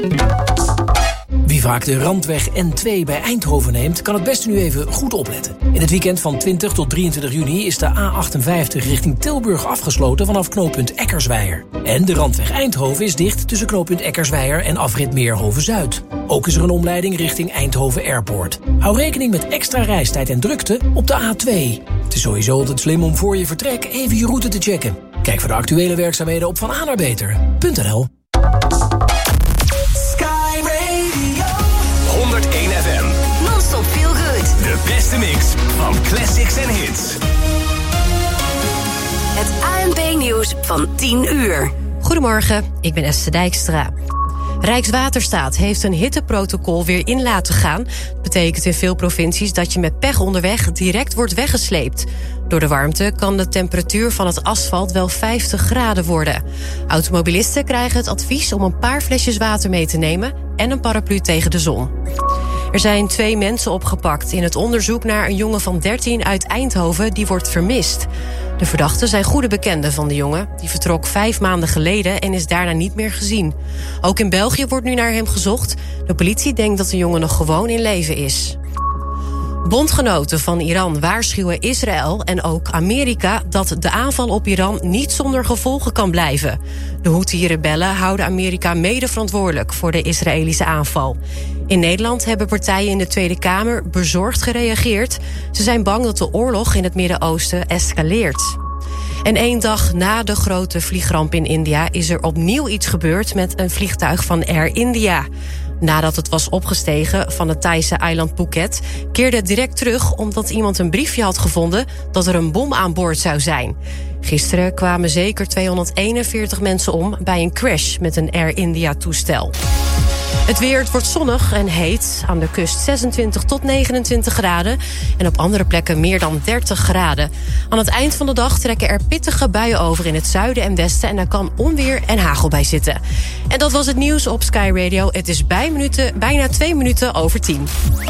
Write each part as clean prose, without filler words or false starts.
Wie vaak de Randweg N2 bij Eindhoven neemt, kan het beste nu even goed opletten. In het weekend van 20 tot 23 juni is de A58 richting Tilburg afgesloten vanaf knooppunt Eckersweijer. En de Randweg Eindhoven is dicht tussen knooppunt Eckersweijer en afrit Meerhoven-Zuid. Ook is er een omleiding richting Eindhoven Airport. Hou rekening met extra reistijd en drukte op de A2. Het is sowieso altijd slim om voor je vertrek even je route te checken. Kijk voor de actuele werkzaamheden op vananaarbeter.nl. 101 FM. Non-stop feel good. De beste mix van classics en hits. Het ANP-nieuws van 10 uur. Goedemorgen, ik ben Esther Dijkstra. Rijkswaterstaat heeft een hitteprotocol weer in laten gaan. Dat betekent in veel provincies dat je met pech onderweg direct wordt weggesleept. Door de warmte kan de temperatuur van het asfalt wel 50 graden worden. Automobilisten krijgen het advies om een paar flesjes water mee te nemen en een paraplu tegen de zon. Er zijn 2 mensen opgepakt in het onderzoek naar een jongen van 13 uit Eindhoven die wordt vermist. De verdachten zijn goede bekenden van de jongen. Die vertrok 5 maanden geleden en is daarna niet meer gezien. Ook in België wordt nu naar hem gezocht. De politie denkt dat de jongen nog gewoon in leven is. Bondgenoten van Iran waarschuwen Israël en ook Amerika dat de aanval op Iran niet zonder gevolgen kan blijven. De Houthi-rebellen houden Amerika mede verantwoordelijk voor de Israëlische aanval. In Nederland hebben partijen in de Tweede Kamer bezorgd gereageerd. Ze zijn bang dat de oorlog in het Midden-Oosten escaleert. En 1 dag na de grote vliegramp in India is er opnieuw iets gebeurd met een vliegtuig van Air India. Nadat het was opgestegen van het Thaise eiland Phuket, keerde het direct terug omdat iemand een briefje had gevonden dat er een bom aan boord zou zijn. Gisteren kwamen zeker 241 mensen om bij een crash met een Air India-toestel. Het weer, het wordt zonnig en heet. Aan de kust 26 tot 29 graden. En op andere plekken meer dan 30 graden. Aan het eind van de dag trekken er pittige buien over in het zuiden en westen. En daar kan onweer en hagel bij zitten. En dat was het nieuws op Sky Radio. Het is bijna 2 minuten over 10.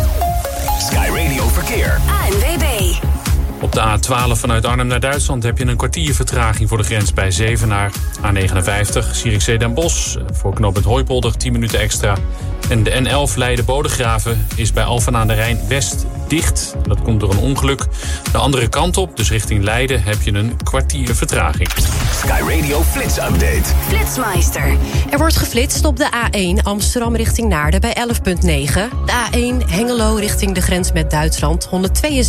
Sky Radio Verkeer. ANWB. Op de A12 vanuit Arnhem naar Duitsland heb je een kwartier vertraging voor de grens bij Zevenaar. A59 Zierikzee-Den Bosch voor knooppunt Hooipolder 10 minuten extra. En de N11 Leiden-Bodegraven is bij Alphen aan de Rijn West dicht. Dat komt door een ongeluk. De andere kant op, dus richting Leiden, heb je een kwartier vertraging. Sky Radio Flits Update. Flitsmeister. Er wordt geflitst op de A1 Amsterdam richting Naarden bij 11,9. De A1 Hengelo richting de grens met Duitsland 172,9.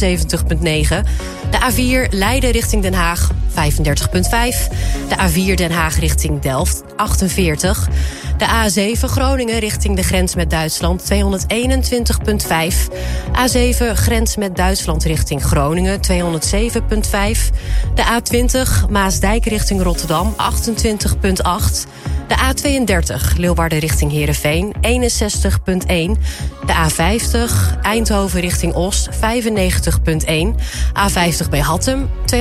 De A4 Leiden richting Den Haag 35,5. De A4 Den Haag richting Delft 48. De A7 Groningen richting de grens met Duitsland 221,5. A7 grens met Duitsland richting Groningen 207,5. De A20 Maasdijk richting Rotterdam 28,8. De A32 Leeuwarden richting Heerenveen 61,1. De A50 Eindhoven richting Oost 95,1. A50 bij Hattem 238,7.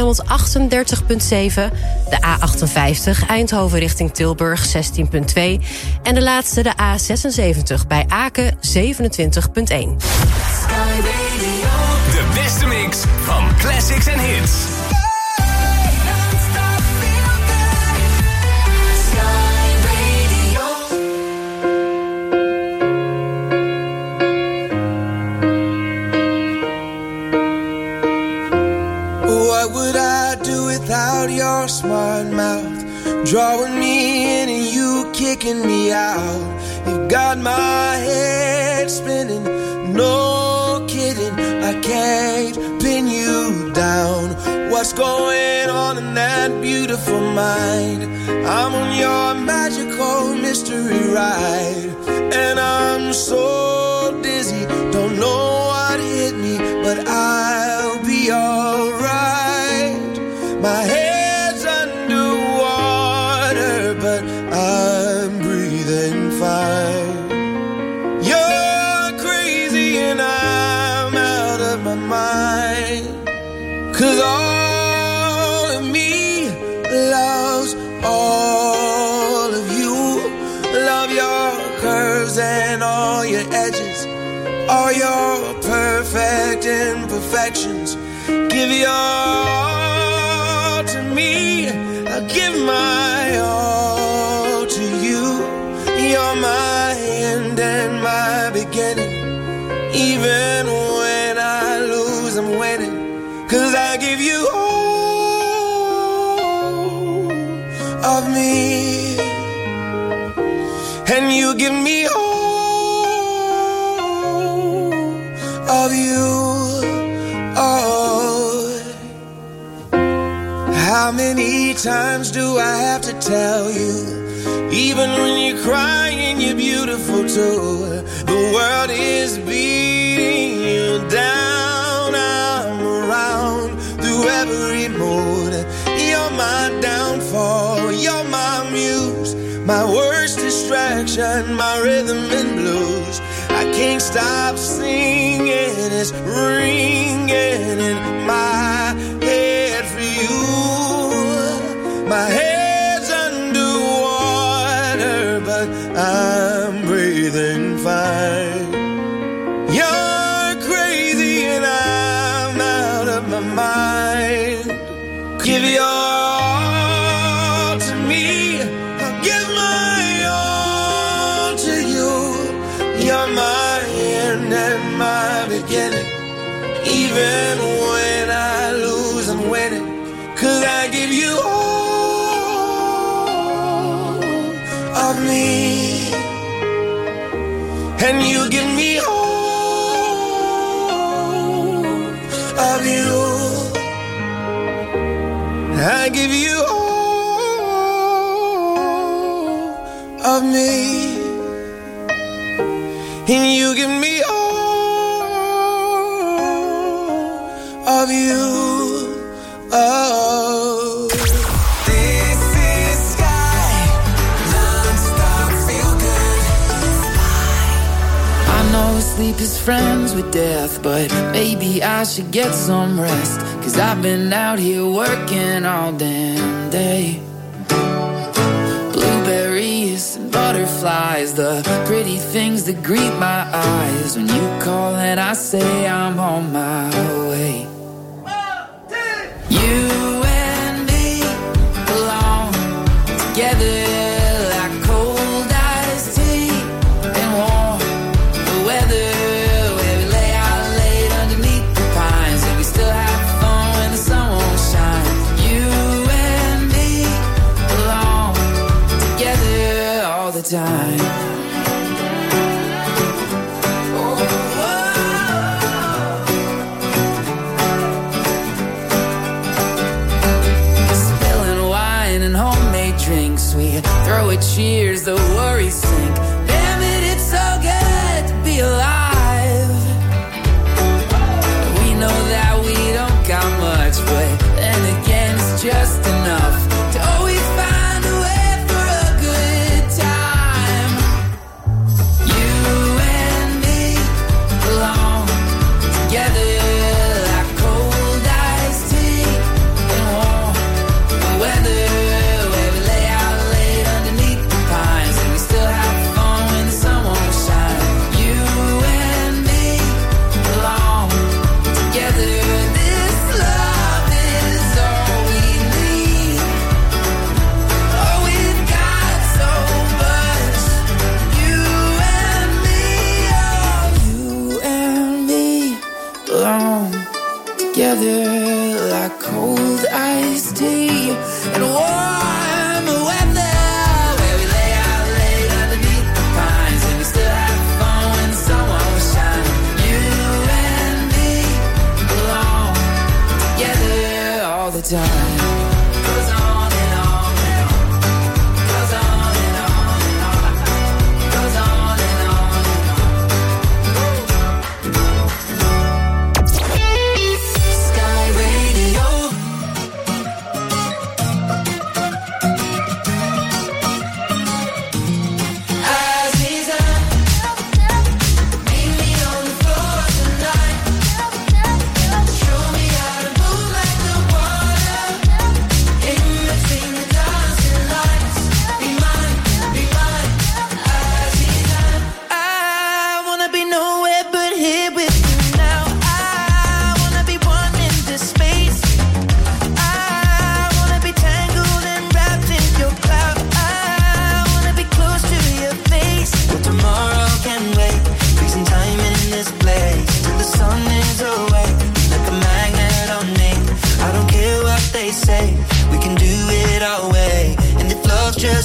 De A58 Eindhoven richting Tilburg 16,2. En de laatste de A76 bij Aken 27,1. De beste mix van classics en hits. What would I do without your smart mouth? Drawing me in and you kicking me out. You got my head spinning, no kidding. I can't pin you down. What's going on in that beautiful mind? I'm on your magical mystery ride. And I'm so dizzy, don't know what hit me, but I'll be alright. My head's underwater, but I'm breathing fine. You're crazy and I'm out of my mind. 'Cause all of me loves all of you. Love your curves and all your edges, all your perfect imperfections. Give your all to me, I'll give my all to you. You're my end and my beginning. Even when I lose, I'm winning. 'Cause I give you all of me, and you give me all of you. Oh, how many times do I have to tell you? Even when you're crying, you're beautiful too. The world is beating you down. I'm around through every mood. You're my downfall, you're my muse, my worst distraction, my rhythm and blues. I can't stop singing, it's ringing in my head for you. My head's underwater, but I'm breathing fine. You're crazy and I'm out of my mind. Give your all to me, I'll give my all to you. You're my end and my beginning. Even when I lose, I'm winning. 'Cause I give you all of me, and you give me all of you. I give you all of me, and you give me all of you. Oh, this is Sky, non-stop feel good. I know sleep is friends with death, but maybe I should get some rest. 'Cause I've been out here working all damn day. Blueberries and butterflies, the pretty things that greet my eyes. When you call and I say I'm on my way. You and me belong together like cold iced tea and warm the weather, where we lay out late underneath the pines and we still have fun when the sun won't shine. You and me belong together all the time. Drinks, we throw a cheers, the worries sink. Damn it, it's so good to be alive. We know that we don't got much, but then again it's just enough to always find a way for a good time. You and me belong together like cold iced tea and warm the weather. Still have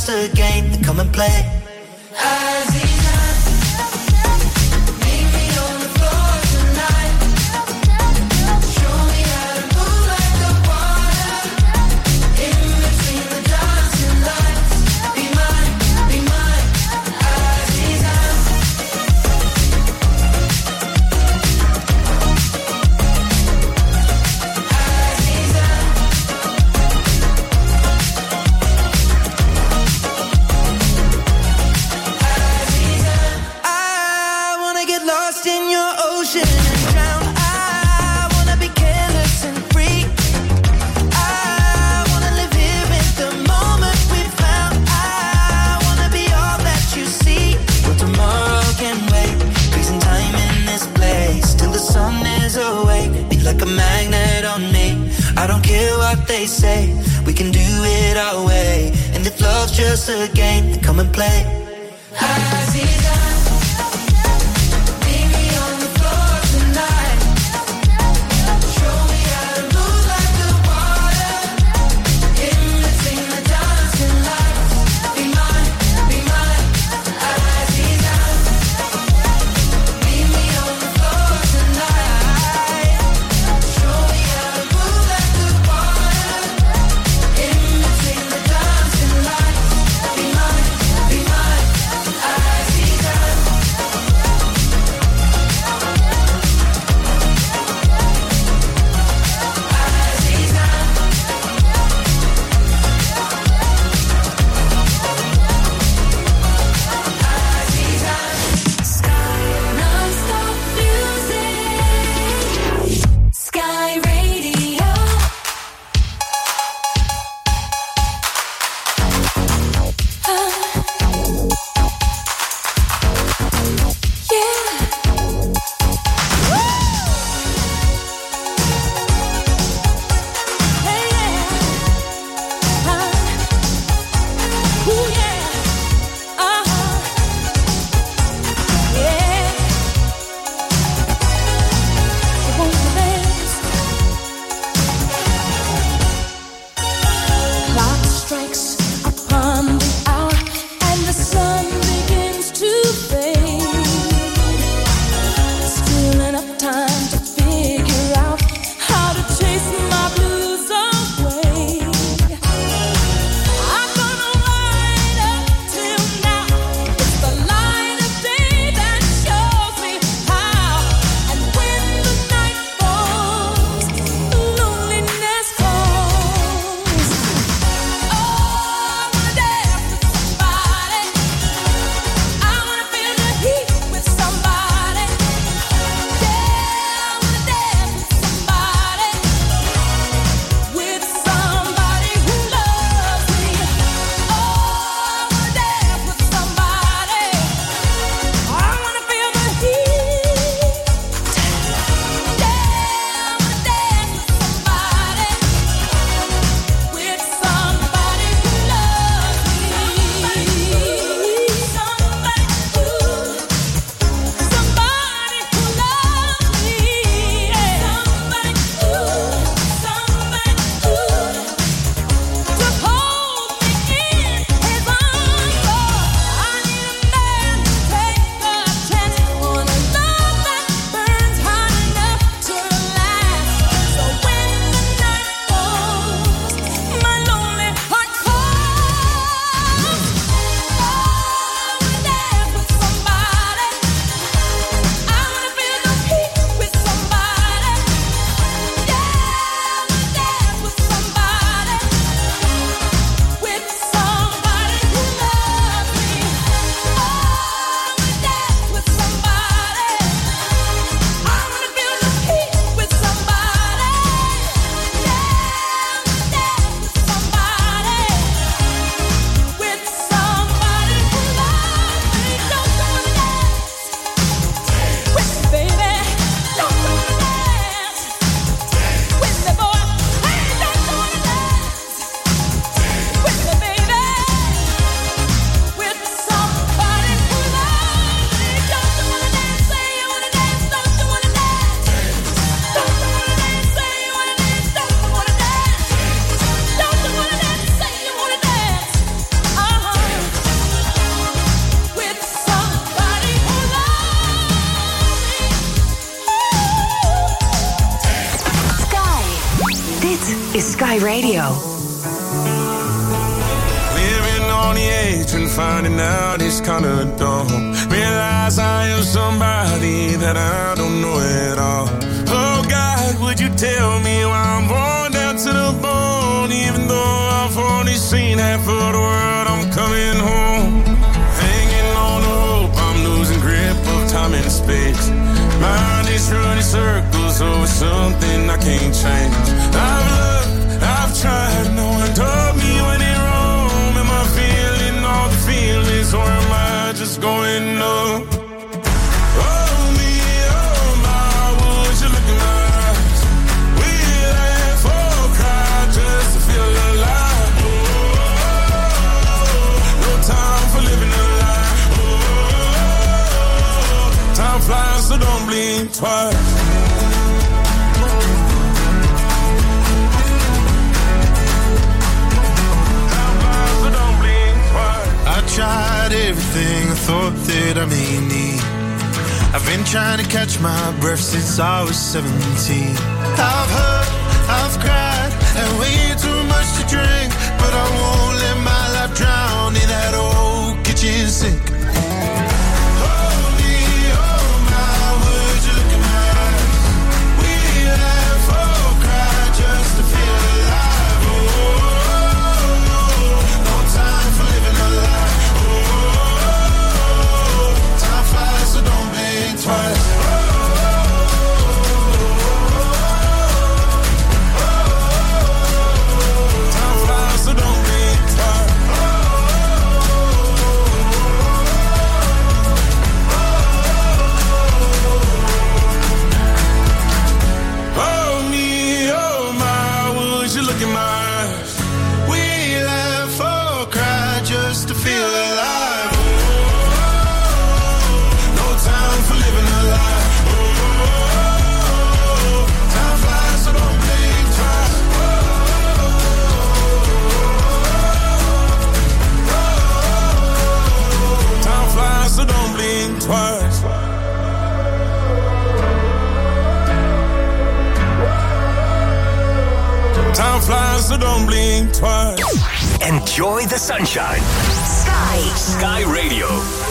just a game, then come and play. They say we can do it our way, and if love's just a game, then come and play. Be mine. Radio. Living on the edge and finding out it's kinda dumb. Realize I am somebody that I don't know at all. Oh God, would you tell me why I'm born down to the bone? Even though I've only seen half of the world, I'm coming home. Hanging on the hope, I'm losing grip of time and space. Mind is running circles over something I can't change. I've looked, I've tried, no one told me when in Rome. Am I feeling all the feelings, or am I just going up? Oh me, oh my, would you look in my eyes? We laugh or cry just to feel alive. Oh, no time for living a lie. Oh, time flies, so don't blink twice. I tried everything I thought that I may need. I've been trying to catch my breath since I was 17. I've hurt, I've cried, and way too much to drink. But I won't let my life drown in that old kitchen sink. Oh me, oh my, would you look in my eyes? We laugh or cry just to feel alive. Oh, no time for living a lie. So don't blink twice. Time flies, so don't blink twice. Oh me, oh my, would you look in my eyes? We laugh or cry just to feel alive. Time for living a lie. Oh, time flies, so don't blink twice. Time flies, so don't blink twice. Time flies, so don't blink twice. Enjoy the sunshine. Sky Radio.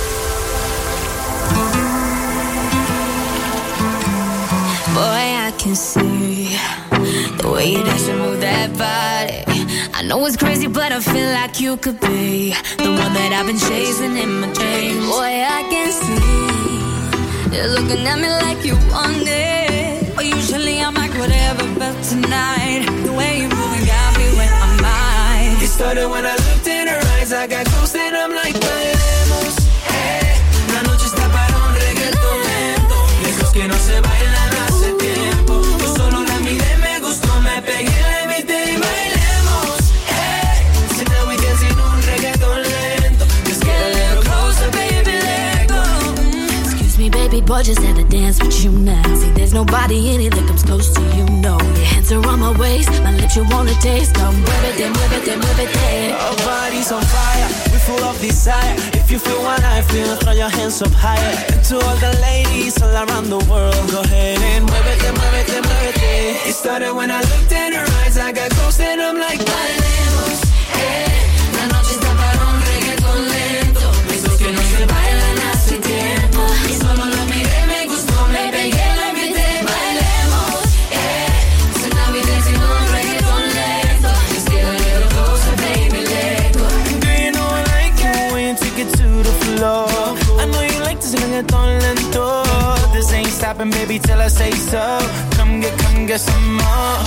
Boy, I can see the way you dance and move that body. I know it's crazy, but I feel like you could be the one that I've been chasing in my dreams. Boy, I can see you're looking at me like you want it. But usually I'm like whatever, but tonight the way you moving got me where I'm at. It started when I looked in her eyes. I got close and I'm like, bailemos. Hey, la noche está para un reggaeton lento. Esos que no se bailan hace tiempo. Yo solo la miré, me gustó, me pegué, la invité y bailemos. Hey, so now we dancing un reggaeton lento. Just get a little closer, baby, let go. Excuse me, baby boy, just had to dance with you now. See, there's nobody in it that comes close to you, no. Your hands are on my waist, my lips you wanna taste. Come mueve it, mueve it, mueve it. Our bodies on fire, we're full of desire. If you feel what I feel, throw your hands up higher. And to all the ladies all around the world, go ahead and muévete, muévete, muévete. It started when I looked in her eyes. I got close and I'm like, bailemos. Hey, la noche está para un reggaeton lento. Esos que no se bailan hace tiempo. Y solo la miré, me gustó, me pegué, la invité, bailemos. Hey, so now we dancing on reggaeton lento. Just get a little closer, baby, let go. Do you know I like it when you take it to the floor? I know you like this reggaeton lento. This ain't stopping, baby, till I say so. Come get some more.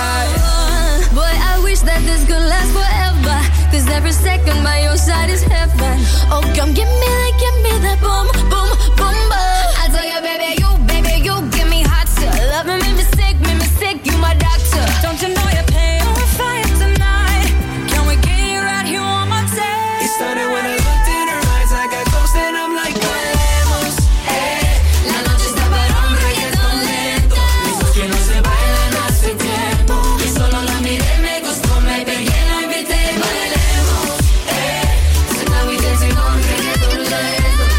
Boy, I wish that this could last forever. 'Cause every second by your side is heaven. Oh, come give me that boom, boom, boom, boom. I tell you, baby, you give me hot stuff. Love me, make me sick, you my doctor. Don't you know you're paying on fire tonight? Can we get you right here one more time? It started when I looked in her eyes. I got close and I'm like, bailemos. Hey, la noche está para un reggaeton lento. Esos que no se bailan hace tiempo. Y solo la miré, me gustó, me pegué, la invité, bailemos. Hey, so now we dancing on reggaeton lento.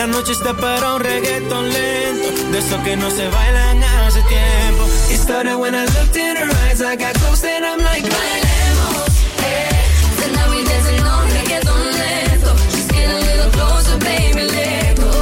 La noche está para un reggaeton lento, de esos que no se bailan hace tiempo. It started when I looked in her eyes, I got close and I'm like, bailemos, hey. Tonight we dancing on reggaeton lento. Just get a little closer, baby, let go.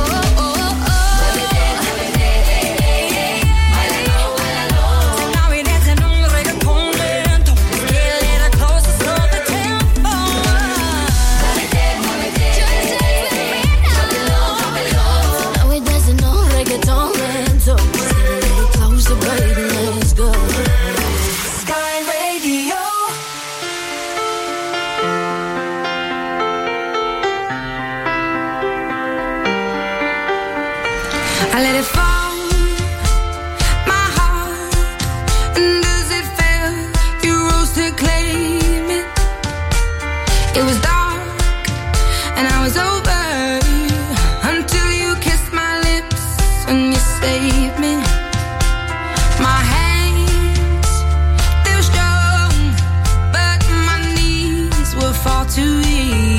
I let it fall, my heart, and as it fell, you rose to claim it. It was dark, and I was over, until you kissed my lips, and you saved me. My hands, they were strong, but my knees were far too weak.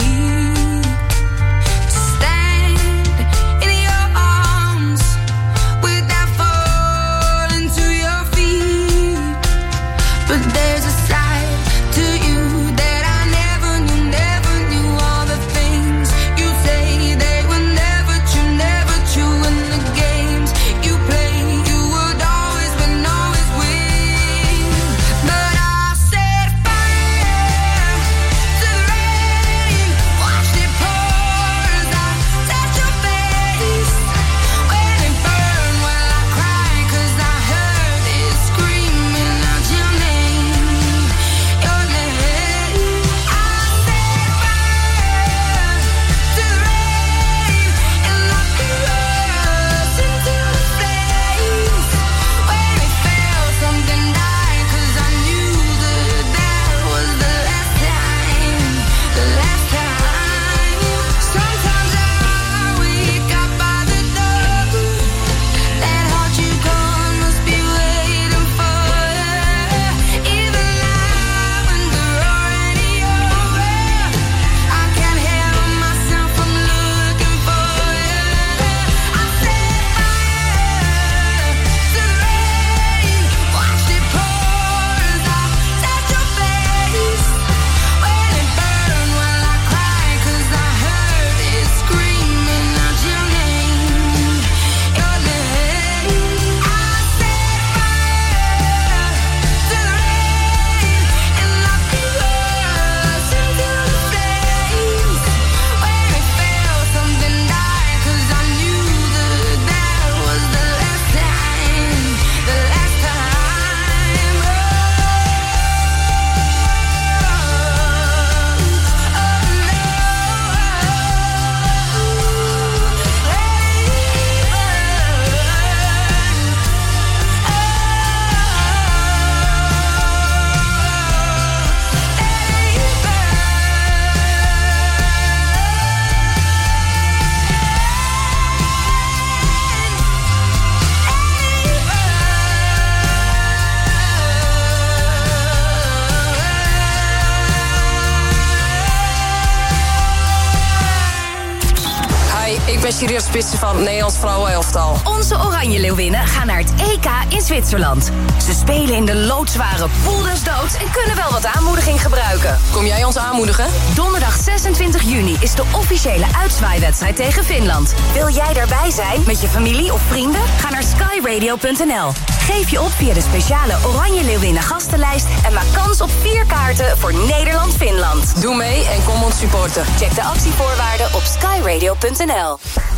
Serieus spitsen van het Nederlands vrouwenelftal. Onze Oranje Leeuwinnen gaan naar het EK in Zwitserland. Ze spelen in de loodzware pool des doods en kunnen wel wat aanmoediging gebruiken. Kom jij ons aanmoedigen? Donderdag 26 juni is de officiële uitzwaaiwedstrijd tegen Finland. Wil jij daarbij zijn met je familie of vrienden? Ga naar skyradio.nl. Geef je op via de speciale Oranje Leeuwinnen gastenlijst en maak kans op 4 kaarten voor Nederland-Finland. Doe mee en kom ons supporten. Check de actievoorwaarden op skyradio.nl.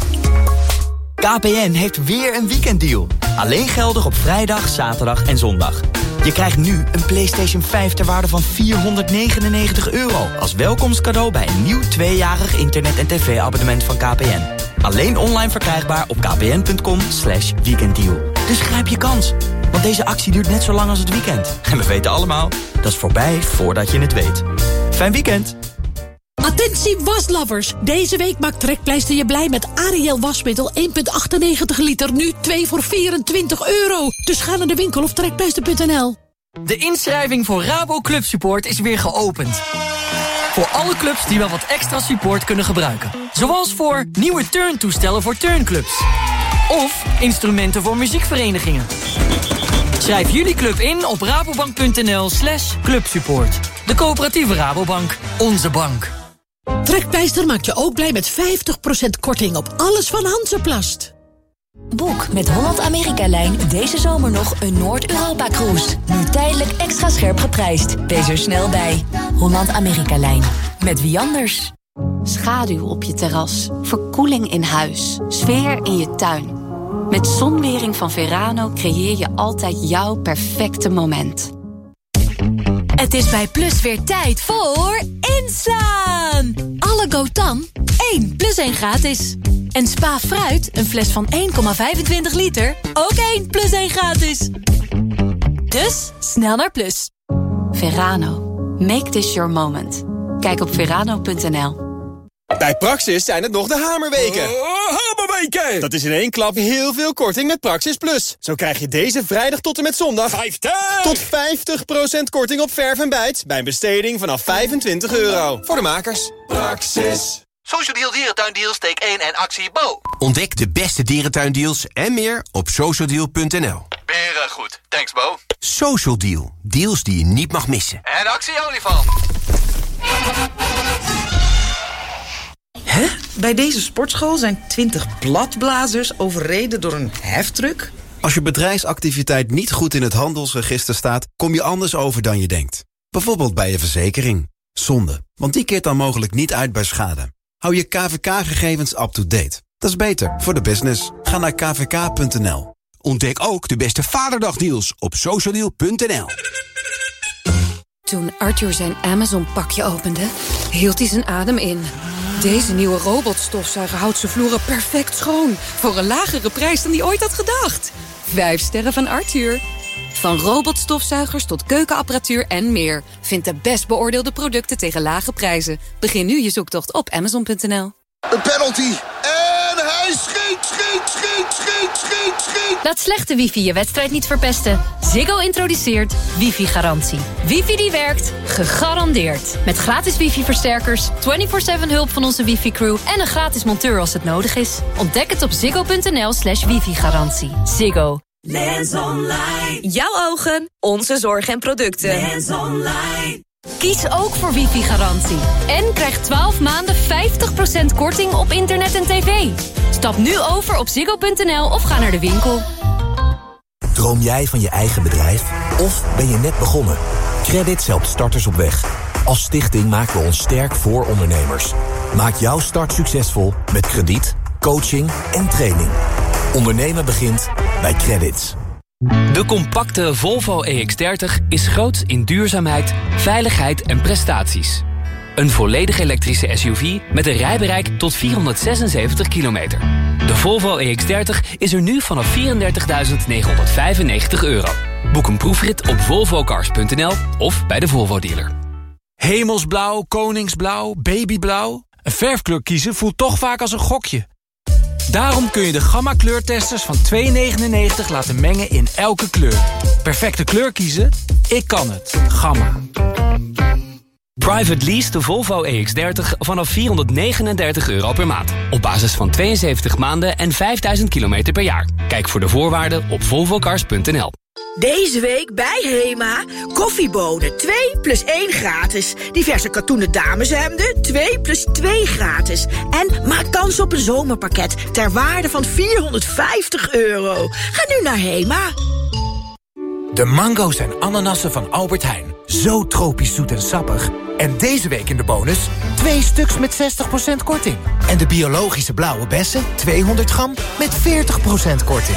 KPN heeft weer een weekenddeal. Alleen geldig op vrijdag, zaterdag en zondag. Je krijgt nu een PlayStation 5 ter waarde van €499 als welkomstcadeau bij een nieuw 2-jarig internet- en tv-abonnement van KPN. Alleen online verkrijgbaar op kpn.com/weekenddeal. Dus grijp je kans, want deze actie duurt net zo lang als het weekend. En we weten allemaal, dat is voorbij voordat je het weet. Fijn weekend! Attentie waslovers! Deze week maakt Trekpleister je blij met Ariel wasmiddel 1,98 liter. Nu 2 voor €24. Dus ga naar de winkel of trekpleister.nl. De inschrijving voor Rabo Club Support is weer geopend. Voor alle clubs die wel wat extra support kunnen gebruiken. Zoals voor nieuwe turntoestellen voor turnclubs. Of instrumenten voor muziekverenigingen. Schrijf jullie club in op rabobank.nl/clubsupport. De coöperatieve Rabobank. Onze bank. Trekpleister maakt je ook blij met 50% korting op alles van Hansaplast. Boek met Holland-Amerika-lijn deze zomer nog een Noord-Europa-cruise. Nu tijdelijk extra scherp geprijsd. Wees er snel bij. Holland-Amerika-lijn. Met wie anders? Schaduw op je terras. Verkoeling in huis. Sfeer in je tuin. Met Zonwering van Verano creëer je altijd jouw perfecte moment. Het is bij Plus weer tijd voor inslaan. Alle Gotan 1 plus 1 gratis. En Spa Fruit, een fles van 1,25 liter, ook 1 plus 1 gratis. Dus snel naar Plus. Verano. Make this your moment. Kijk op verano.nl. Bij Praxis zijn het nog de hamerweken. Hamerweken! Dat is in één klap heel veel korting met Praxis Plus. Zo krijg je deze vrijdag tot en met zondag 50! Tot 50% korting op verf en bijt bij een besteding vanaf €25. Voor de makers. Praxis. Social Deal Dierentuindeals, steek 1 en actie Bo. Ontdek de beste dierentuindeals en meer op socialdeal.nl. Beren goed. Thanks Bo. Social Deal. Deals die je niet mag missen. En actie olifant. Hè? Bij deze sportschool zijn 20 bladblazers overreden door een heftruck? Als je bedrijfsactiviteit niet goed in het handelsregister staat, kom je anders over dan je denkt. Bijvoorbeeld bij je verzekering. Zonde, want die keert dan mogelijk niet uit bij schade. Hou je KVK-gegevens up-to-date. Dat is beter voor de business. Ga naar kvk.nl. Ontdek ook de beste Vaderdag-deals op socialdeal.nl. Toen Arthur zijn Amazon-pakje opende, hield hij zijn adem in. Deze nieuwe robotstofzuiger houdt zijn vloeren perfect schoon. Voor een lagere prijs dan hij ooit had gedacht. 5 sterren van Arthur. Van robotstofzuigers tot keukenapparatuur en meer. Vind de best beoordeelde producten tegen lage prijzen. Begin nu je zoektocht op Amazon.nl. Een penalty. En hij schiet. Laat slechte wifi je wedstrijd niet verpesten. Ziggo introduceert wifi-garantie. Wifi die werkt, gegarandeerd. Met gratis wifi-versterkers, 24/7 hulp van onze wifi-crew... en een gratis monteur als het nodig is. Ontdek het op ziggo.nl/wifi-garantie. Ziggo. Lens Online. Jouw ogen, onze zorg en producten. Lens Online. Kies ook voor wifi-garantie. En krijg 12 maanden 50% korting op internet en tv. Stap nu over op ziggo.nl of ga naar de winkel. Droom jij van je eigen bedrijf? Of ben je net begonnen? Credits helpt starters op weg. Als stichting maken we ons sterk voor ondernemers. Maak jouw start succesvol met krediet, coaching en training. Ondernemen begint bij Credits. De compacte Volvo EX30 is groots in duurzaamheid, veiligheid en prestaties. Een volledig elektrische SUV met een rijbereik tot 476 kilometer. De Volvo EX30 is er nu vanaf €34.995. Boek een proefrit op volvocars.nl of bij de Volvo dealer. Hemelsblauw, koningsblauw, babyblauw. Een verfkleur kiezen voelt toch vaak als een gokje. Daarom kun je de Gamma kleurtesters van €2,99 laten mengen in elke kleur. Perfecte kleur kiezen? Ik kan het. Gamma. Private lease de Volvo EX30 vanaf €439 per maand. Op basis van 72 maanden en 5000 kilometer per jaar. Kijk voor de voorwaarden op volvocars.nl. Deze week bij Hema, koffiebonen 2 plus 1 gratis. Diverse katoenen dameshemden 2 plus 2 gratis. En maak kans op een zomerpakket ter waarde van €450. Ga nu naar Hema. De mango's en ananassen van Albert Heijn. Zo tropisch zoet en sappig. En deze week in de bonus 2 stuks met 60% korting. En de biologische blauwe bessen 200 gram met 40% korting.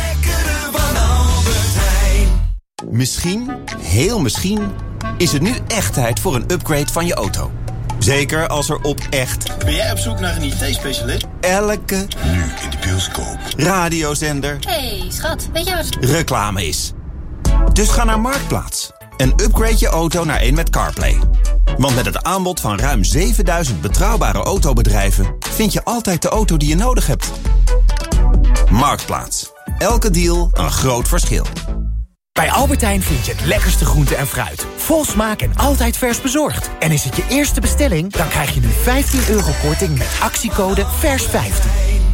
Misschien, heel misschien, is het nu echt tijd voor een upgrade van je auto. Zeker als er op echt... Ben jij op zoek naar een IT-specialist? Elke... Nu in de bioscoop. Radiozender... Hey, schat, weet je wat... reclame is. Dus ga naar Marktplaats en upgrade je auto naar een met CarPlay. Want met het aanbod van ruim 7000 betrouwbare autobedrijven... vind je altijd de auto die je nodig hebt. Marktplaats. Elke deal een groot verschil. Bij Albert Heijn vind je het lekkerste groente en fruit. Vol smaak en altijd vers bezorgd. En is het je eerste bestelling, dan krijg je nu €15 korting met actiecode VERS15.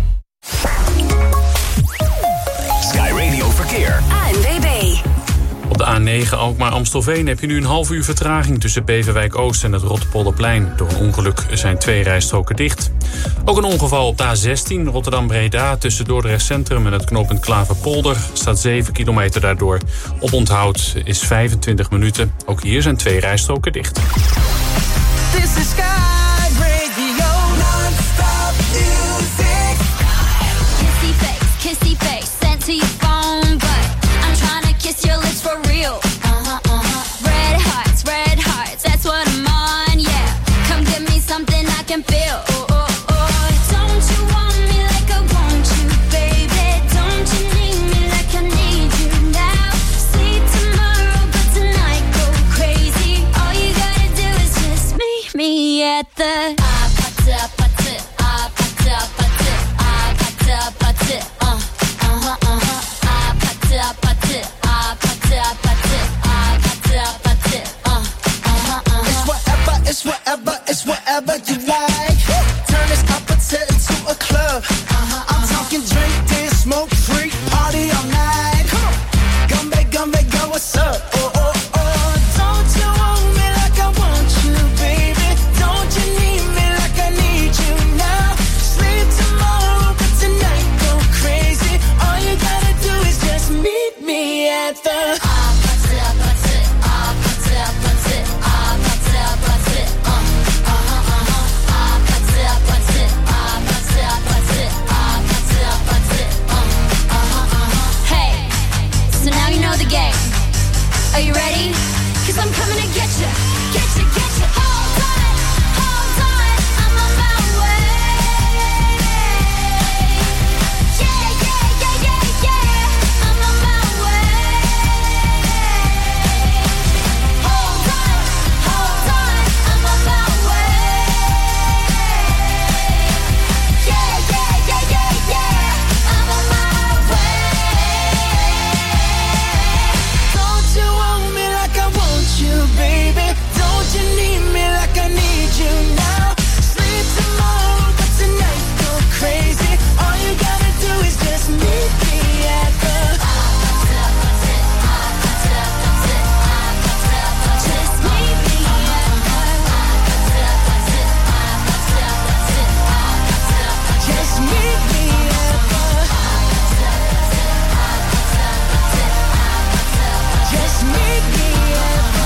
Sky Radio Verkeer. ANWB. Op de A9 Alkmaar-Amstelveen heb je nu een half uur vertraging tussen Beverwijk-Oost en het Rotterpolderplein. Door een ongeluk zijn 2 rijstroken dicht. Ook een ongeval op de A16 Rotterdam-Breda tussen Dordrecht Centrum en het knooppunt Klaverpolder. Staat 7 kilometer daardoor. Oponthoud is 25 minuten. Ook hier zijn 2 rijstroken dicht. This is Sky Radio, non-stop music. Kissy face, sent to your phone, but I'm trying to kiss your lips for real. Red hearts, that's what I'm on, yeah. Come give me something I can feel. Don't you want me like I want you, baby? Don't you need me like I need you now? See tomorrow, but tonight go crazy. All you gotta do is just meet me at the It's whatever you like. Turn this opposite into a club. I'm talking drink, dance, smoke, freak, party all night. Gumbe, go, what's up? Oh. Don't you want me like I want you, baby? Don't you need me like I need you now? Sleep tomorrow, but tonight go crazy. All you gotta do is just meet me at the Are you ready? 'Cause I'm coming to get you. Hold on, I'm on my way. Yeah, I'm on my way. Hold on, I'm on my way. Yeah, I'm on my baby, don't you need me like I need you now? Sleep tomorrow, but tonight go crazy. All you gotta do is just meet me at the just meet me at the just meet me at the just meet me at the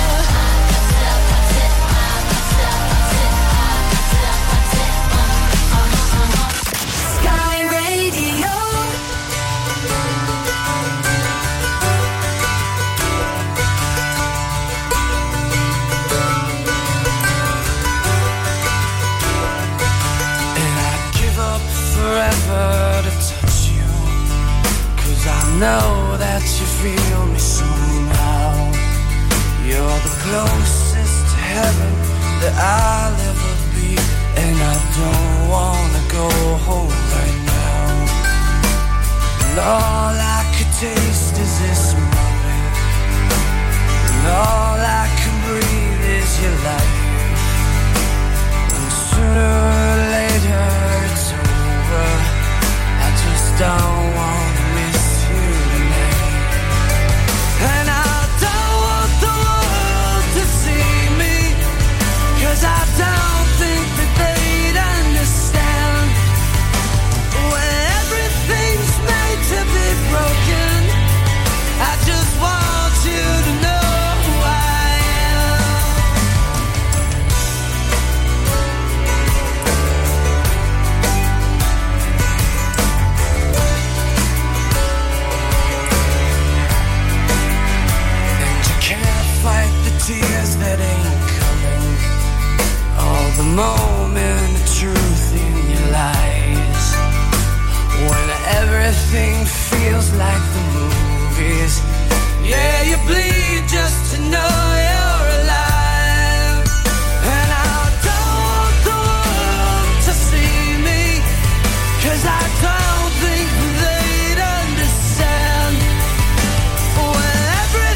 Sky Radio. And I'd give up forever to touch you, 'cause I know that you feel me somehow. You're the closest to heaven that I'll ever be, and I don't wanna go home right now. And all I could taste is this moment, and all I can breathe is your life. And sooner or later it's over. I just don't wanna miss you tonight. And I don't want the world to see me, 'cause I don't think that they'd understand. When everything's made to be broken, I just want you to know who I am. And you can't fight the tears that ain't coming, all the moment of truth in your lies. When everything feels like the movies, yeah, you bleed just to know you're alive. And I don't want the world to see me, 'cause I don't think they'd understand. When everything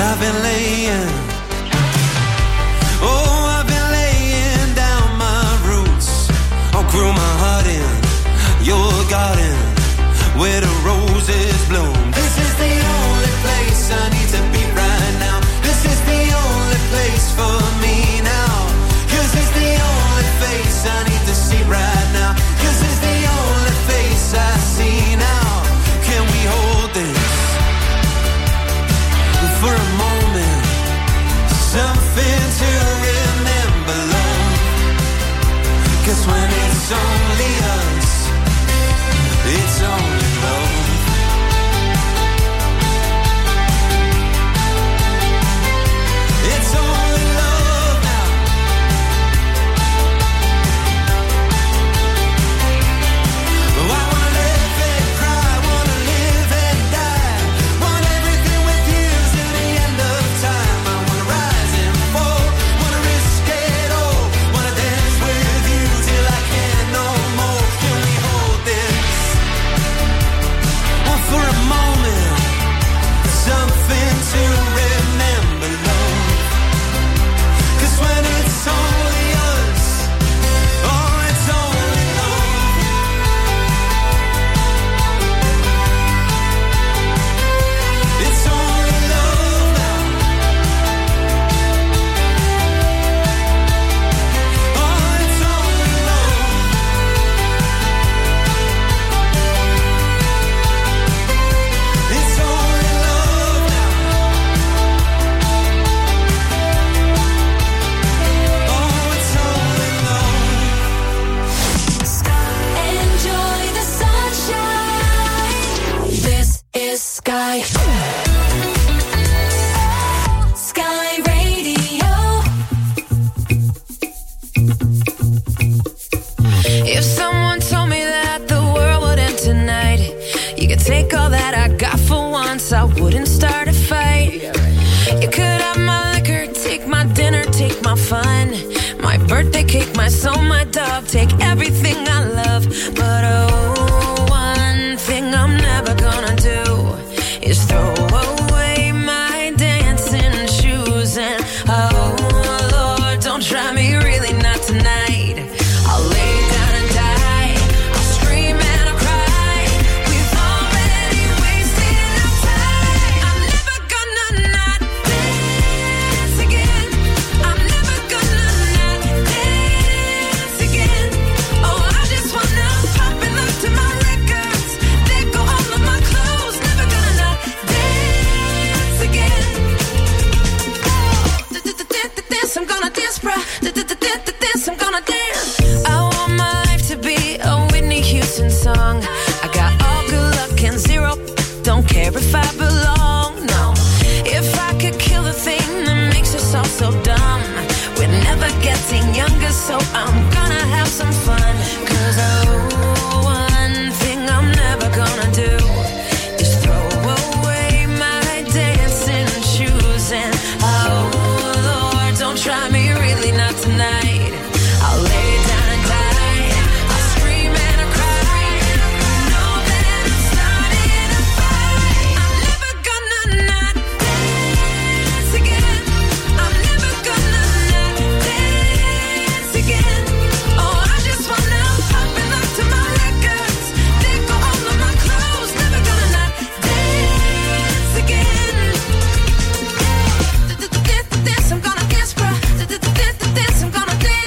I've been laying, oh, I've been laying down my roots. I'll grow my heart in your garden where the roses bloom. This is the only place I need to be right now. This is the only place for me now. 'Cause it's the only face I need to see right now. 'Cause it's the only face I see now. Can we hold this for a moment? Something to remember, love. 'Cause when it's only us, it's only love. It's only love now. Oh, I wanna live and cry, wanna live and die. Want everything with you till the end of time. I wanna rise and fall, wanna risk it all. Wanna dance with you till I can't no more. Can we hold this? Oh, for a moment, something to remember, love. 'Cause when it's only us, oh, it's only love. It's only love now. Oh, it's only love. It's only love now. Oh, it's only love. Enjoy the sunshine. This is Sky. Sky Radio. If someone told me that the world would end tonight, you could take all that I got for once, I wouldn't start a fight. You could have my liquor, take my dinner, take my fun, my birthday cake, my soul, my dog, take everything I love. But oh, one thing I'm never gonna do is throw away my dancing shoes. And oh Lord, don't try me, really not tonight. I'll lay down and die, I'll scream and I'll cry. We've already wasted our time. I'm never gonna not dance again. I'm never gonna not dance again. Oh, I just wanna pop and look to my records. Let go all of my clothes. Never gonna not dance again. Dance, I'm gonna dance, bruh. Dance, I'm gonna dance. I want my life to be a Whitney Houston song. I got all good luck and zero. Don't care if I belong, no. If I could kill the thing that makes us all so dumb, we're never getting younger, so I'm gonna have some fun. 'Cause oh, one thing I'm never gonna do is throw away my dancing shoes. And oh Lord, don't try me, really not tonight. I'll lay down and die, I'll scream and I'll cry. Know that I'm starting a fight. I'm never gonna not dance again. I'm never gonna not dance again. Oh, I just wanna pop and look to my records. Let go all of my clothes. Never gonna not dance again. Dance, I'm gonna dance, bruh. Dance, I'm gonna dance.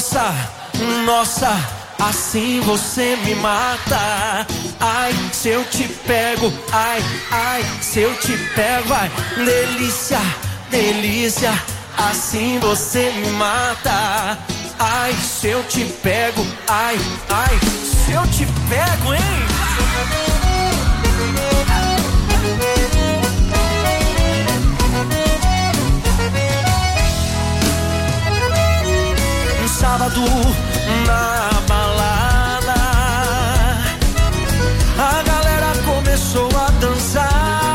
Nossa, nossa, assim você me mata. Ai, se eu te pego, ai, ai, se eu te pego, ai, delícia, delícia, assim você me mata. Ai, se eu te pego, ai, ai, se eu te pego, hein? Um sábado na balada, a galera começou a dançar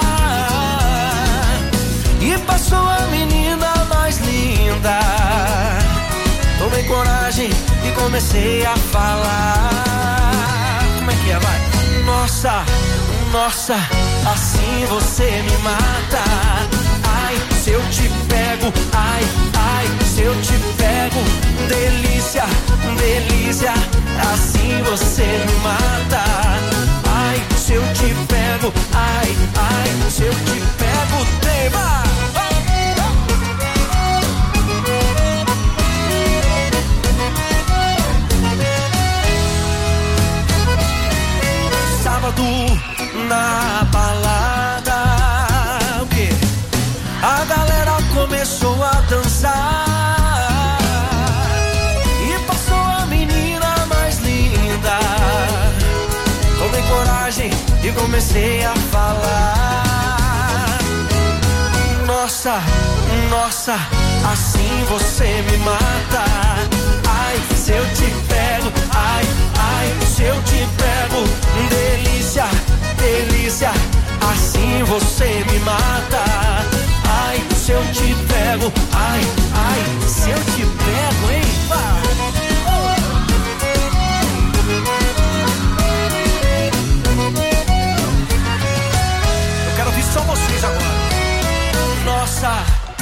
e passou a menina mais linda. Tomei coragem e comecei a falar. Como é que é, vai? Nossa, nossa, assim você me mata. Ai, se eu te pego, ai, ai, se eu te pego, delícia, delícia, assim você me mata. Ai, se eu te pego, ai, ai, se eu te pego, tema. Sábado na balada, o quê? A galera começou a dançar e passou a menina mais linda. Tomei coragem e comecei a falar. Nossa, nossa, assim você me mata. Ai, se eu te pego, ai, ai, se eu te pego, delícia, delícia, assim você me mata. Ai, se eu te pego, ai, ai, se eu te pego, hein? Eu quero ouvir só vocês agora. Nossa,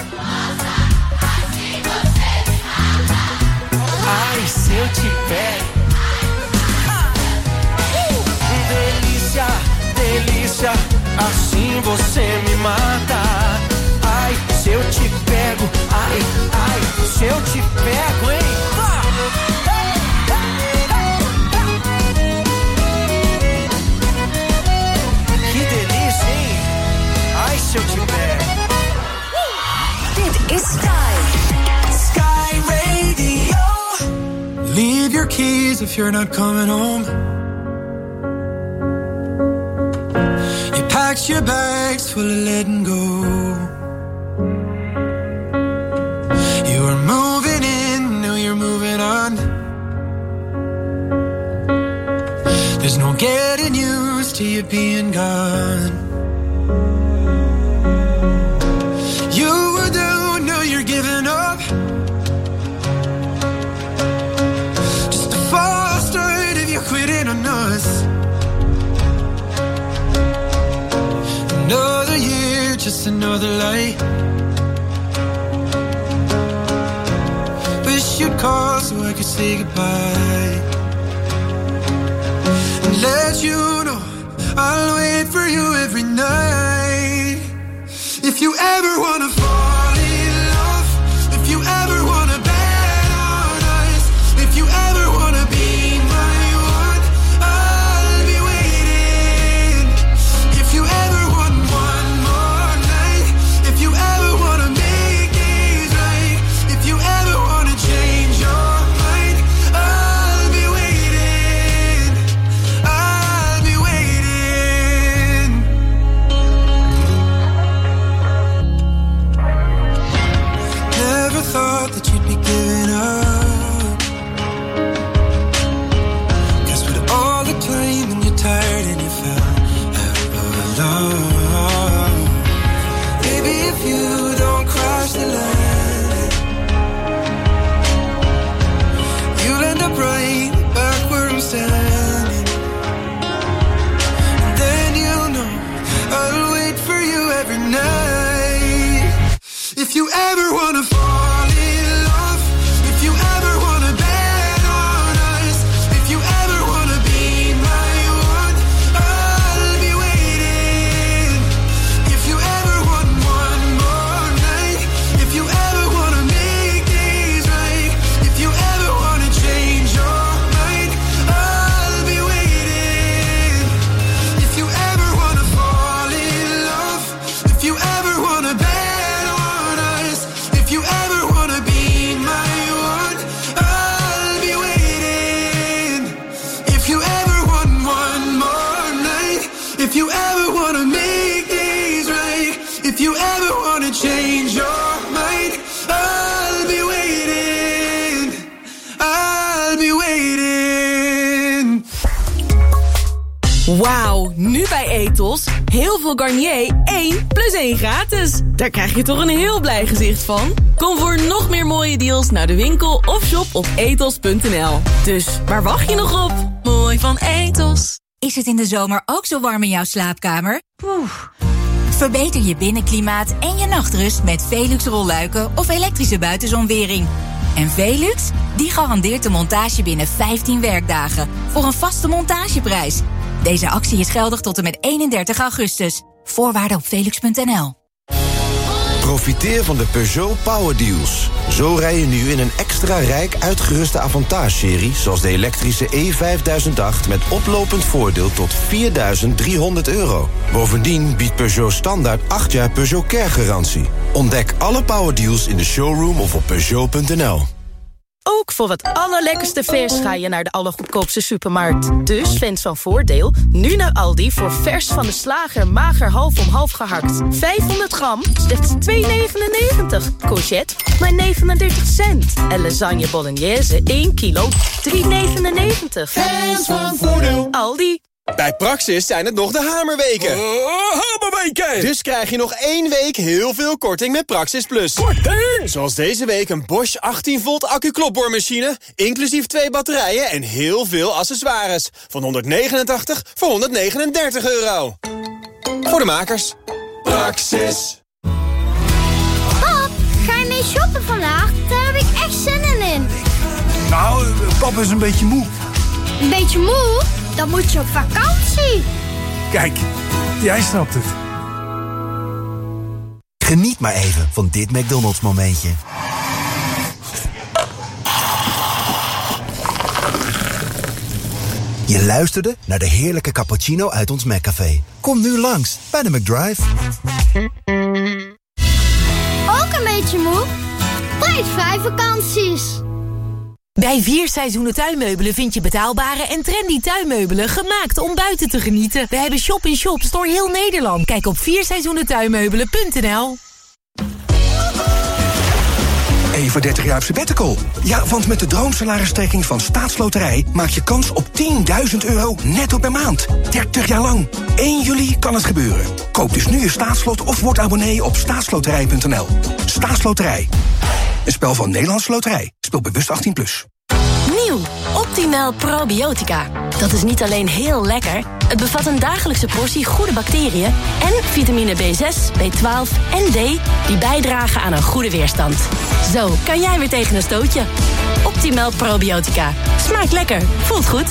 assim você me mata. Ai, se eu te pego, delícia, delícia, assim você me mata. Ai, se eu te pego, ai, ai, se eu te pego, hein? Que delícia, hein? Ai, se eu te pego. Dit is Sky. Sky Radio. Leave your keys if you're not coming home. You packed your bags full of letting go. You were moving in, now you're moving on. There's no getting used to you being gone. You were down, now you're giving up. Just a false start if you're quitting on us. Another year, just another light. Wish you'd call so I could say goodbye and let you know I'll wait for you every night. If you ever wanna fall in love, if you ever wanna bet on us, if you ever wanna be my one, I'll be waiting. If you ever want one more night, if you ever wanna make things right, if you ever wanna change your mind, I'll be waiting. I'll be waiting. If you ever wanna make things right, if you ever wanna change your mind, I'll be waiting, I'll be waiting. Wauw, nu bij Ethos. Heel veel Garnier, 1 + 1 gratis. Daar krijg je toch een heel blij gezicht van? Kom voor nog meer mooie deals naar de winkel of shop op ethos.nl. Dus waar wacht je nog op? Mooi van Ethos. Is het in de zomer ook zo warm in jouw slaapkamer? Verbeter je binnenklimaat en je nachtrust met Velux rolluiken of elektrische buitenzonwering. En Velux, die garandeert de montage binnen 15 werkdagen voor een vaste montageprijs. Deze actie is geldig tot en met 31 augustus. Voorwaarden op velux.nl. Profiteer van de Peugeot Power Deals. Zo rij je nu in een extra rijk uitgeruste Avantage-serie... zoals de elektrische E5008 met oplopend voordeel tot €4.300. Bovendien biedt Peugeot standaard 8 jaar Peugeot Care-garantie. Ontdek alle Power Deals in de showroom of op Peugeot.nl. Ook voor het allerlekkerste vers ga je naar de allergoedkoopste supermarkt. Dus fans van Voordeel, nu naar Aldi voor vers van de slager mager half om half gehakt. 500 gram, slechts €2,99. Courgette, maar 39 cent. En lasagne bolognese, 1 kilo, €3,99. Fans van Voordeel. Aldi. Bij Praxis zijn het nog de hamerweken. Hamerweken! Dus krijg je nog 1 week heel veel korting met Praxis Plus. Korting! Zoals deze week een Bosch 18 volt accu-klopboormachine... inclusief 2 batterijen en heel veel accessoires. Van €189 voor €139. Voor de makers. Praxis. Pap, ga je mee shoppen vandaag? Daar heb ik echt zin in. Nou, papa is een beetje moe. Een beetje moe? Dan moet je op vakantie. Kijk, jij snapt het. Geniet maar even van dit McDonald's momentje. Je luisterde naar de heerlijke cappuccino uit ons McCafé. Kom nu langs bij de McDrive. Ook een beetje moe? Prijsvrij vakanties. Bij 4 Seizoenen Tuinmeubelen vind je betaalbare en trendy tuinmeubelen gemaakt om buiten te genieten. We hebben shop-in-shops door heel Nederland. Kijk op 4seizoenentuinmeubelen.nl. Even 30 jaar op sabbatical. Ja, want met de droomsalaristrekking van Staatsloterij... maak je kans op €10.000 netto per maand. 30 jaar lang. 1 juli kan het gebeuren. Koop dus nu je staatslot of word abonnee op staatsloterij.nl. Staatsloterij. Een spel van Nederlandse Loterij. Speel bewust 18+. Nieuw, Optimal Probiotica. Dat is niet alleen heel lekker, het bevat een dagelijkse portie goede bacteriën... en vitamine B6, B12 en D die bijdragen aan een goede weerstand. Zo kan jij weer tegen een stootje. Optimal Probiotica. Smaakt lekker, voelt goed.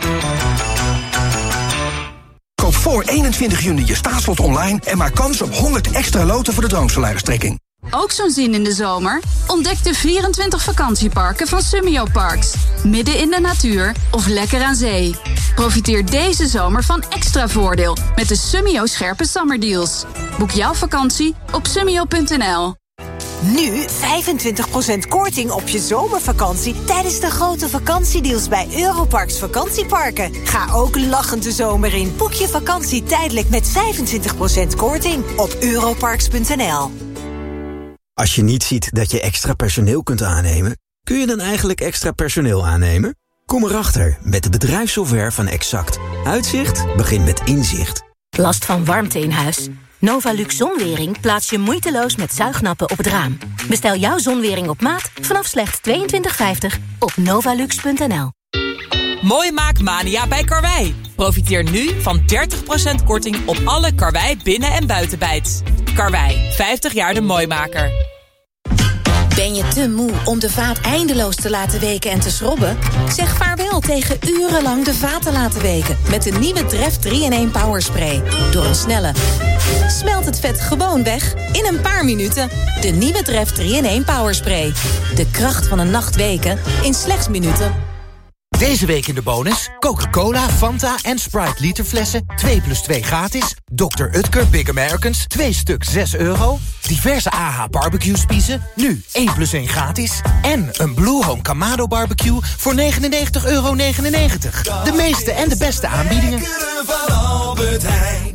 Koop voor 21 juni je staatslot online... en maak kans op 100 extra loten voor de droomsalaristrekking. Ook zo'n zin in de zomer? Ontdek de 24 vakantieparken van Summio Parks. Midden in de natuur of lekker aan zee. Profiteer deze zomer van extra voordeel met de Summio scherpe zomerdeals. Boek jouw vakantie op summio.nl. Nu 25% korting op je zomervakantie tijdens de grote vakantiedeals bij Europarks vakantieparken. Ga ook lachend de zomer in. Boek je vakantie tijdelijk met 25% korting op europarks.nl. Als je niet ziet dat je extra personeel kunt aannemen, kun je dan eigenlijk extra personeel aannemen? Kom erachter met de bedrijfssoftware van Exact. Uitzicht begint met inzicht. Last van warmte in huis? Novalux Zonwering plaats je moeiteloos met zuignappen op het raam. Bestel jouw zonwering op maat vanaf slechts €22,50 op novalux.nl. Mooimaakmania bij Karwei. Profiteer nu van 30% korting op alle Karwei binnen- en buitenbijts. Karwei, 50 jaar de mooimaker. Ben je te moe om de vaat eindeloos te laten weken en te schrobben? Zeg vaarwel tegen urenlang de vaat te laten weken met de nieuwe Dreft 3-in-1 Power Spray. Door een snelle smelt het vet gewoon weg in een paar minuten. De nieuwe Dreft 3-in-1 Power Spray. De kracht van een nacht weken in slechts minuten. Deze week in de bonus Coca-Cola, Fanta en Sprite literflessen 2+2 gratis. Dr. Utker Big Americans 2 stuks €6. Diverse AH barbecue spiezen nu 1+1 gratis. En een Blue Home Kamado barbecue voor €99,99. De meeste en de beste aanbiedingen. Van Albert Heijn.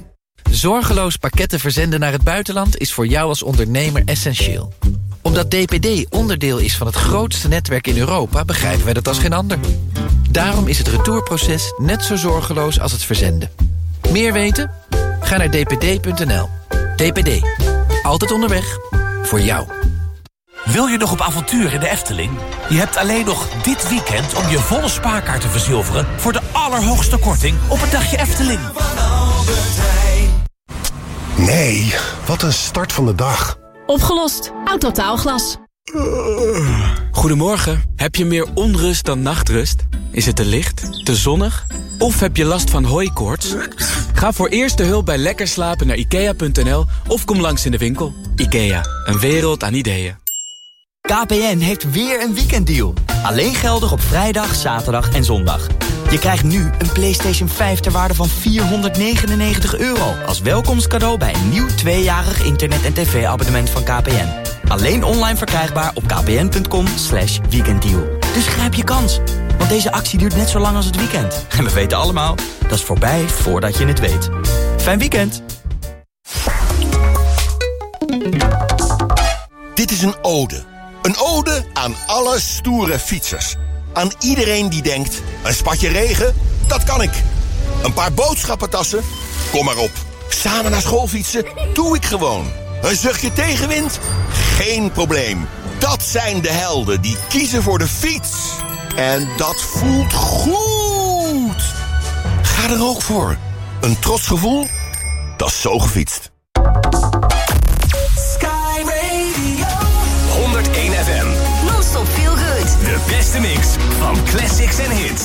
Zorgeloos pakketten verzenden naar het buitenland is voor jou als ondernemer essentieel. Omdat DPD onderdeel is van het grootste netwerk in Europa, begrijpen wij dat als geen ander. Daarom is het retourproces net zo zorgeloos als het verzenden. Meer weten? Ga naar dpd.nl. DPD. Altijd onderweg. Voor jou. Wil je nog op avontuur in de Efteling? Je hebt alleen nog dit weekend om je volle spaarkaart te verzilveren voor de allerhoogste korting op een dagje Efteling. Nee, wat een start van de dag. Opgelost. Autotaalglas. Goedemorgen. Heb je meer onrust dan nachtrust? Is het te licht, te zonnig? Of heb je last van hooikoorts? Ga voor eerste hulp bij lekker slapen naar IKEA.nl of kom langs in de winkel. IKEA, een wereld aan ideeën. KPN heeft weer een weekenddeal. Alleen geldig op vrijdag, zaterdag en zondag. Je krijgt nu een PlayStation 5 ter waarde van €499 als welkomstcadeau bij een nieuw 2-jarig internet- en tv-abonnement van KPN. Alleen online verkrijgbaar op kpn.com/weekenddeal. Dus grijp je kans, want deze actie duurt net zo lang als het weekend. En we weten allemaal, dat is voorbij voordat je het weet. Fijn weekend! Dit is een ode. Een ode aan alle stoere fietsers. Aan iedereen die denkt, een spatje regen, dat kan ik. Een paar boodschappentassen, kom maar op. Samen naar school fietsen, doe ik gewoon. Een zuchtje tegenwind, geen probleem. Dat zijn de helden die kiezen voor de fiets. En dat voelt goed. Ga er ook voor. Een trots gevoel, dat is zo gefietst. Sky Radio 101 FM. Non-stop feel good. De beste mix van classics en hits.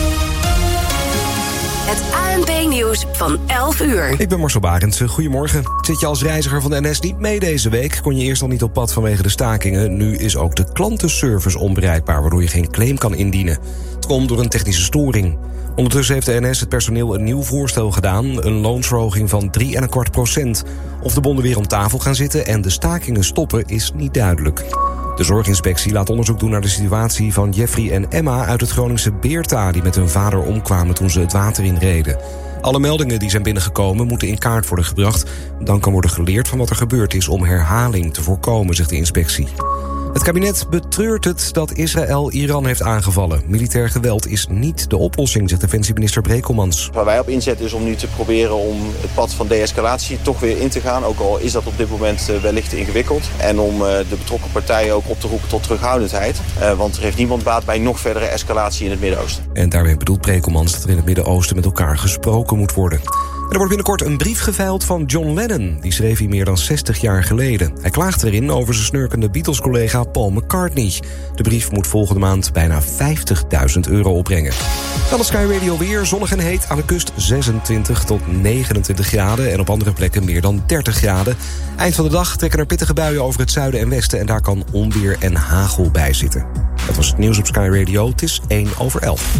Het ANP-nieuws van 11 uur. Ik ben Marcel Barendse. Goedemorgen. Zit je als reiziger van de NS niet mee deze week? Kon je eerst al niet op pad vanwege de stakingen. Nu is ook de klantenservice onbereikbaar, waardoor je geen claim kan indienen. Het komt door een technische storing. Ondertussen heeft de NS het personeel een nieuw voorstel gedaan. Een loonsverhoging van 3,25%. Of de bonden weer om tafel gaan zitten en de stakingen stoppen is niet duidelijk. De zorginspectie laat onderzoek doen naar de situatie van Jeffrey en Emma uit het Groningse Beerta, die met hun vader omkwamen toen ze het water inreden. Alle meldingen die zijn binnengekomen moeten in kaart worden gebracht. Dan kan worden geleerd van wat er gebeurd is om herhaling te voorkomen, zegt de inspectie. Het kabinet betreurt het dat Israël Iran heeft aangevallen. Militair geweld is niet de oplossing, zegt defensieminister Brekelmans. Waar wij op inzetten is om nu te proberen om het pad van de-escalatie toch weer in te gaan. Ook al is dat op dit moment wellicht ingewikkeld. En om de betrokken partijen ook op te roepen tot terughoudendheid. Want er heeft niemand baat bij nog verdere escalatie in het Midden-Oosten. En daarmee bedoelt Brekelmans dat er in het Midden-Oosten met elkaar gesproken moet worden. Er wordt binnenkort een brief geveild van John Lennon. Die schreef hij meer dan 60 jaar geleden. Hij klaagt erin over zijn snurkende Beatles-collega Paul McCartney. De brief moet volgende maand bijna €50.000 opbrengen. Dan het Sky Radio weer. Zonnig en heet. Aan de kust 26 tot 29 graden. En op andere plekken meer dan 30 graden. Eind van de dag trekken er pittige buien over het zuiden en westen. En daar kan onweer en hagel bij zitten. Dat was het nieuws op Sky Radio. Het is 1:11.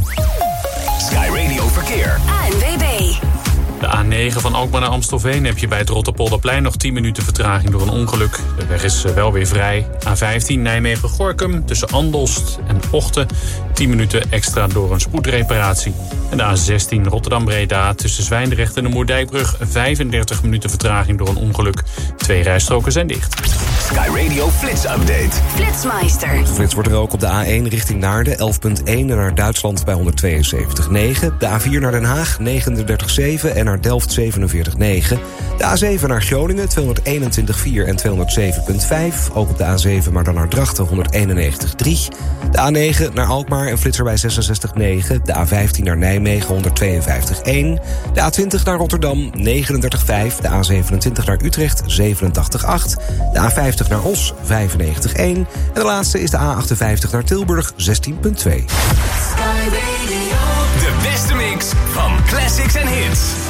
Sky Radio Verkeer. ANWB. De A9 van Alkmaar naar Amstelveen heb je bij het Rotterpolderplein nog 10 minuten vertraging door een ongeluk. De weg is wel weer vrij. A15 Nijmegen-Gorkum tussen Andelst en Ochten 10 minuten extra door een spoedreparatie. En de A16 Rotterdam-Breda tussen Zwijndrecht en de Moerdijkbrug 35 minuten vertraging door een ongeluk. 2 rijstroken zijn dicht. Sky Radio Flits Update. Flitsmeister. Flits wordt er ook op de A1 richting Naarden 11.1 en naar Duitsland bij 172.9. De A4 naar Den Haag 39.7 en naar Delft 47.9. De A7 naar Groningen 221.4 en 207.5. Ook op de A7 maar dan naar Drachten 191.3. De A9 naar Alkmaar en flitser bij 66.9. De A15 naar Nijmegen 152.1. De A20 naar Rotterdam 39.5. De A27 naar Utrecht 87.8. De A50 naar Os 95.1. En de laatste is de A58 naar Tilburg 16.2. De beste mix van classics en hits.